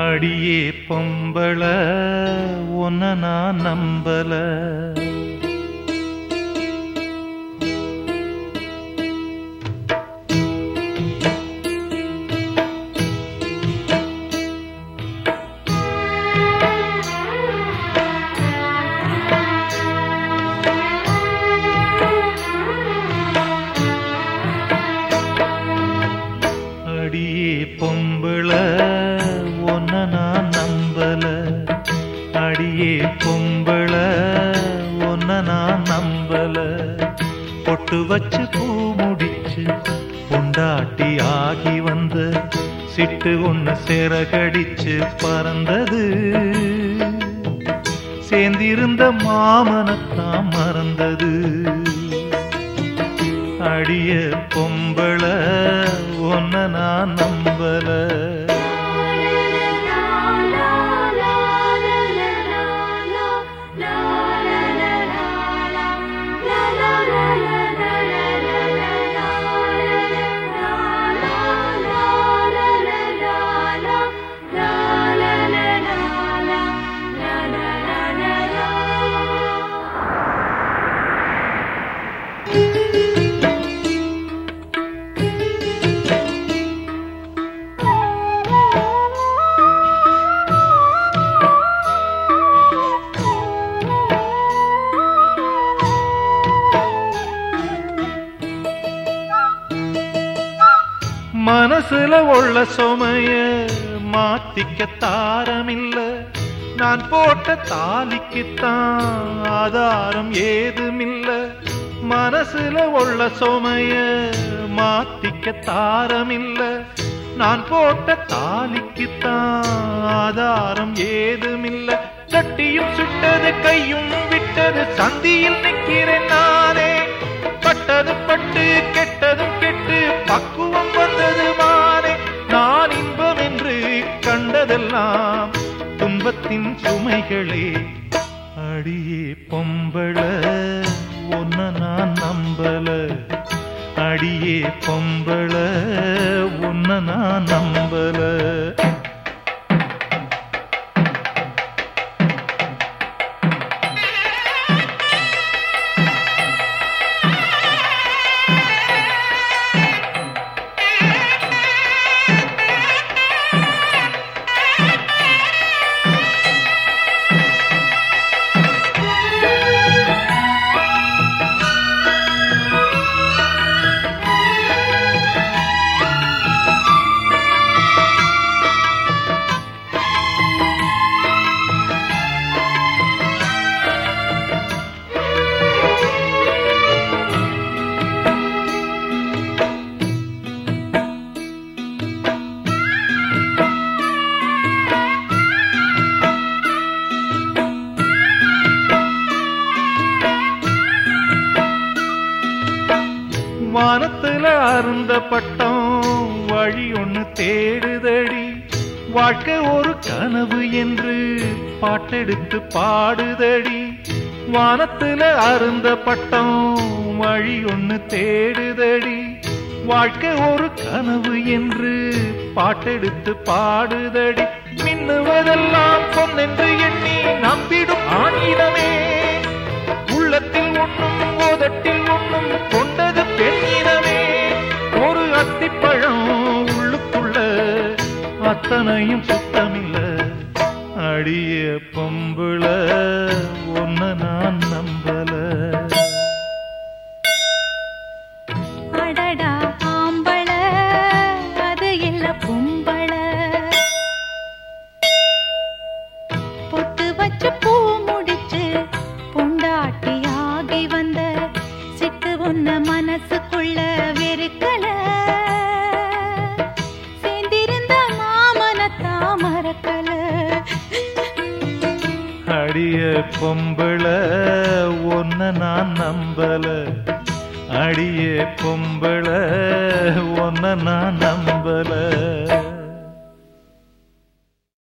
அடியே பொம்பள உன்ன நான் நம்பல. அடியே பொம்பள உன்ன நான் நம்பல. அடியே பொம்பள உன்ன நான் நம்பல. பொட்டு வச்சு பூ முடிச்சு பொண்டாட்டி ஆகி வந்த சிட்டு ஒண்ணு சிறகடிச்சு பறந்தது. சேர்ந்திருந்த மாமனத்தான் மறந்தது. அடிய பொம்பள உன்ன நான் நம்பல. மனசுல உள்ள சுமைய மாத்திக்க தாரமில்ல. நான் போட்ட தாலிக்குத்தான் ஆதாரம் ஏதுமில்ல. மனசுல உள்ள சுமைய மாத்திக்க தாரமில்ல. நான் போட்ட தாலிக்குத்தான் ஆதாரம் ஏதுமில்ல. சட்டியும் சுட்டது கையும் விட்டது சந்தியில் நிற்கிறேன் நானே. பட்டது பட்டு கெட்டதும் கெட்டு பக்குவம் வந்தது மானே. நான் இன்பம் என்று கண்டதெல்லாம் துன்பத்தின் சுமைகளே. அடியே பொம்பள உன்ன நான் நம்பல. அடியே பொம்பள உன்ன நான் நம்பல. வானத்துல அருந்த பட்டம் வழி ஒண்ணு தேடுதடி. வாழ்க்கை ஒரு கனவு என்று பாட்டெடுத்து பாடுதடி. வானத்துல அருந்த பட்டம் வழி ஒண்ணு தேடுதடி. வாழ்க்கை ஒரு கனவு என்று பாட்டெடுத்து பாடுதடி. மின்னுவதெல்லாம் பொன்னென்று எண்ணி நம்பிடும் ஆணிடமே. உள்ளத்தில் ஒண்ணும் ஓதட்டில் ஒண்ணும் கொண்டது பெண்ணினமே. ஒரு அத்திப்பழம் உள்ளுக்குள்ள அத்தனையும் சுத்தமில்ல. அடிய பொம்பள ஒன்ன நான் நம்பல. அடடா ஆம்பள அது இல்ல பொம்பள. பொட்டு வச்சு பூ முடிச்சு பொண்டாட்டி ஆகி வந்த சிட்டு ஒன்ன மனசுக்குள்ள வெறுக்கல. சேர்ந்திருந்த மாமனத்தா மறக்கல. அடிய பொம்பள ஒன்ன நான் நம்பல. அடியே பொம்பள ஒன்ன நான் நம்பல.